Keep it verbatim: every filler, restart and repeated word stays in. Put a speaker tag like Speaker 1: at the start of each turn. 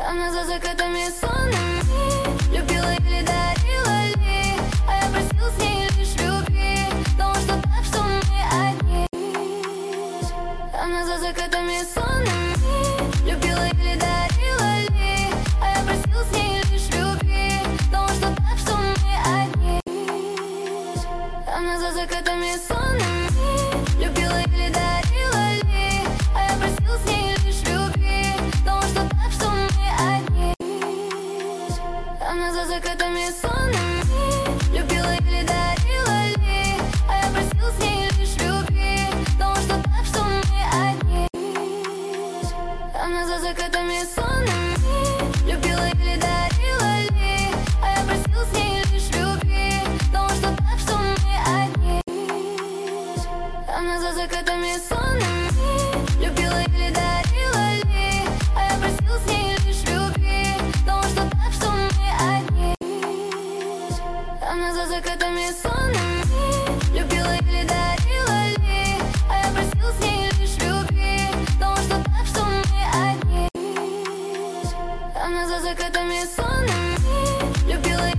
Speaker 1: Она за закатами сонными любила или дарила ли, а я просил с ней лишь любви. Думал, что так, что мы одни. Она за закатами сонными любила или дарила ли, а я просил с ней лишь любви. Думал, что так, что мы одни. Она за закатами сонными любила или дарила ли, а я просил с ней лишь любви. Думал, что так, что мы одни. Она за закатами сонными любила или дарила ли, а я просил с ней лишь любви. Думал, что так, что мы одни. Она за закатами сонными любила или дарила ли, а я просил с ней лишь любви. Думал, что так, что мы одни. Она за закатами сонными любила или дарила ли, а я просил с ней лишь любви. Думал, что так, что мы одни. Она за закатами сонными любила или дарила ли, а я просил с ней лишь любви. Думал, что так, что мы одни. Она за закатами сонными любила